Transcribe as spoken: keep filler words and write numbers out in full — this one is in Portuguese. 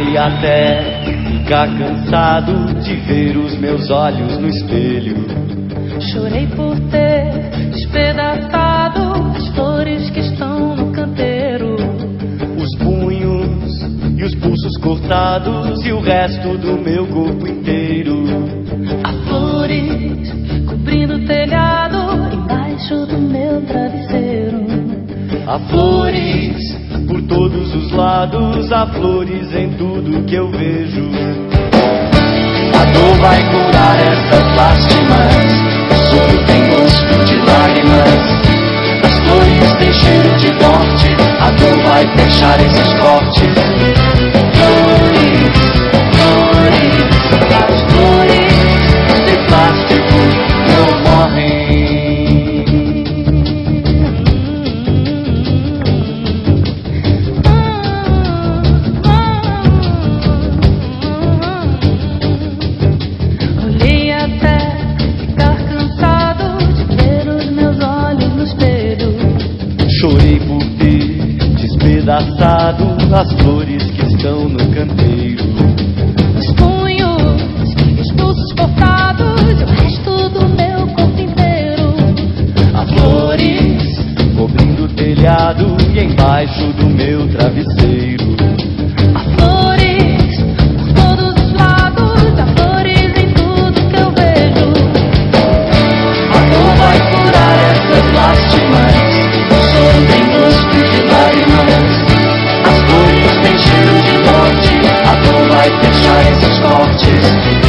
Chorei até ficar cansado de ver os meus olhos no espelho. Chorei por ter despedaçado as flores que estão no canteiro. Os punhos e os pulsos cortados e o resto do meu corpo inteiro. Há flores cobrindo o telhado embaixo do meu travesseiro. Há flores por todos os lados, há flores em tudo que eu vejo. A dor vai curar essas lástimas, o soro tem gosto de lágrimas. As flores têm cheiro de morte, a dor vai fechar esses cortes. Flores, flores, as flores de plástico não morrem. Olhei até ficar cansado de ver os meus olhos no espelho. Chorei por ter despedaçado as flores que estão no canteiro. Os punhos e os pulsos cortados e o resto do meu corpo inteiro. Há flores cobrindo o telhado e embaixo do meu travesseiro. Há flores por todos os lados, há flores em tudo que eu vejo. A dor vai curar essas lástimas, o soro tem gosto de lágrimas. As flores têm cheiro de morte, a dor vai fechar esses cortes.